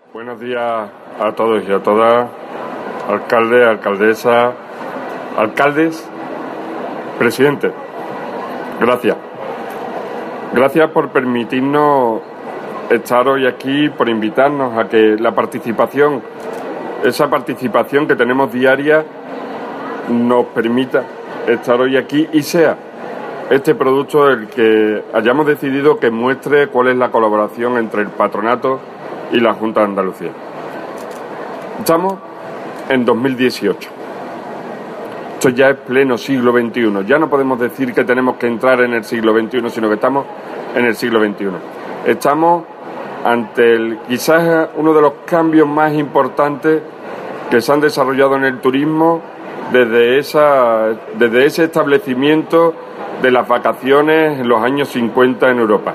Buenos días a todos y a todas, alcalde, alcaldesa, alcaldes, presidente. Gracias. Gracias por permitirnos estar hoy aquí, por invitarnos a que la participación, esa participación que tenemos diaria, nos permita estar hoy aquí y sea este producto el que hayamos decidido que muestre cuál es la colaboración entre el patronato y la Junta de Andalucía. Estamos en 2018. Esto ya es pleno siglo XXI. Ya no podemos decir que tenemos que entrar en el siglo XXI, sino que estamos en el siglo XXI. Estamos ante quizás uno de los cambios más importantes que se han desarrollado en el turismo desde ese establecimiento de las vacaciones en los años 50 en Europa.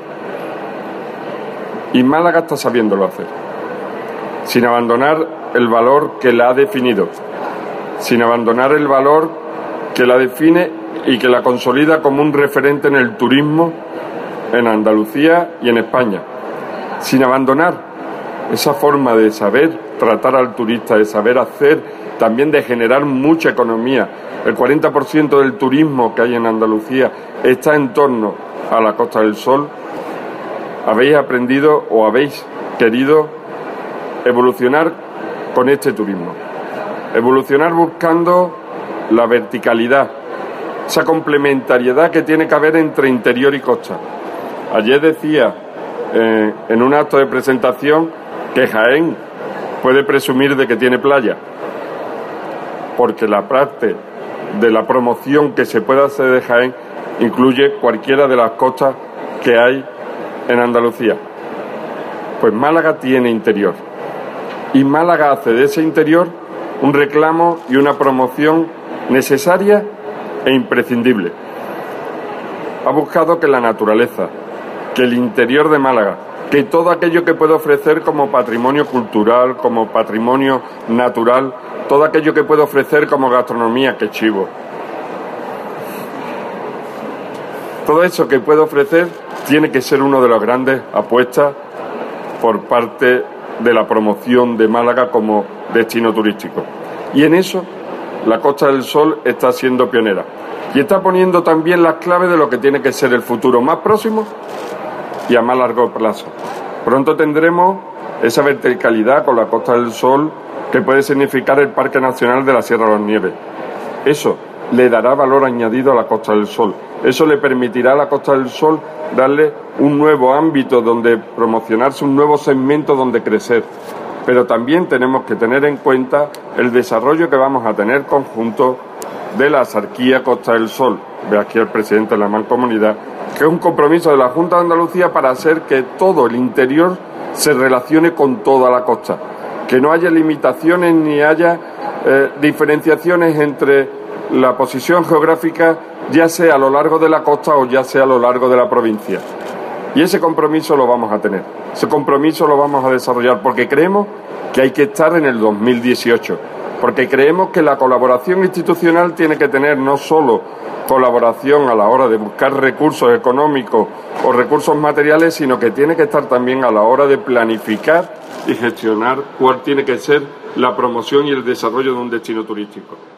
Y Málaga está sabiéndolo hacer, sin abandonar el valor que la ha definido, sin abandonar el valor que la define y que la consolida como un referente en el turismo en Andalucía y en España, sin abandonar esa forma de saber tratar al turista, de saber hacer, también de generar mucha economía. El 40% del turismo que hay en Andalucía está en torno a la Costa del Sol. Habéis aprendido o habéis querido evolucionar con este turismo. Evolucionar buscando la verticalidad, esa complementariedad que tiene que haber entre interior y costa. Ayer decía en un acto de presentación que Jaén puede presumir de que tiene playa, porque la parte de la promoción que se puede hacer de Jaén incluye cualquiera de las costas que hay en Andalucía. Pues Málaga tiene interior y Málaga hace de ese interior un reclamo y una promoción necesaria e imprescindible. Ha buscado que la naturaleza, que el interior de Málaga, que todo aquello que puede ofrecer como patrimonio cultural, como patrimonio natural, todo aquello que puede ofrecer como gastronomía, que chivo, todo eso que puede ofrecer tiene que ser una de las grandes apuestas por parte de la promoción de Málaga como destino turístico. Y en eso la Costa del Sol está siendo pionera y está poniendo también las claves de lo que tiene que ser el futuro más próximo y a más largo plazo. Pronto tendremos esa verticalidad con la Costa del Sol que puede significar el Parque Nacional de la Sierra de los Nieves. Eso le dará valor añadido a la Costa del Sol. Eso le permitirá a la Costa del Sol darle un nuevo ámbito donde promocionarse, un nuevo segmento donde crecer. Pero también tenemos que tener en cuenta el desarrollo que vamos a tener conjunto de la Autarquía Costa del Sol. Ve aquí el presidente de la Mancomunidad, que es un compromiso de la Junta de Andalucía para hacer que todo el interior se relacione con toda la costa, que no haya limitaciones ni haya diferenciaciones entre la posición geográfica, ya sea a lo largo de la costa o ya sea a lo largo de la provincia. Y ese compromiso lo vamos a tener, ese compromiso lo vamos a desarrollar porque creemos que hay que estar en el 2018, porque creemos que la colaboración institucional tiene que tener no solo colaboración a la hora de buscar recursos económicos o recursos materiales, sino que tiene que estar también a la hora de planificar y gestionar cuál tiene que ser la promoción y el desarrollo de un destino turístico.